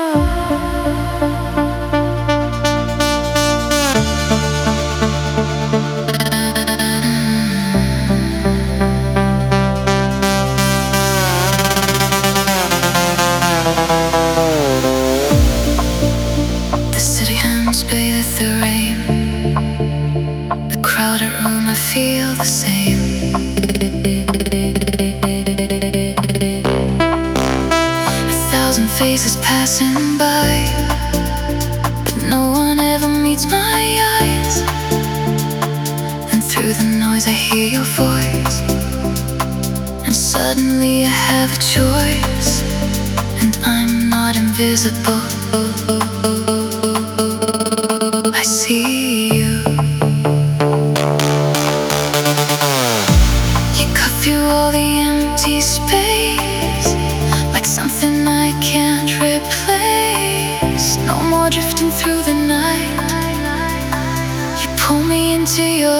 The city hymns bathe the rain. The crowded room, I feel the same. A thousand faces passing by, but no one ever meets my eyes. And through the noise I hear your voice, and suddenly I have a choice, and I'm not invisible. I see you. You cut through all the empty space, like something I can't replace. No more drifting through the night. You pull me into your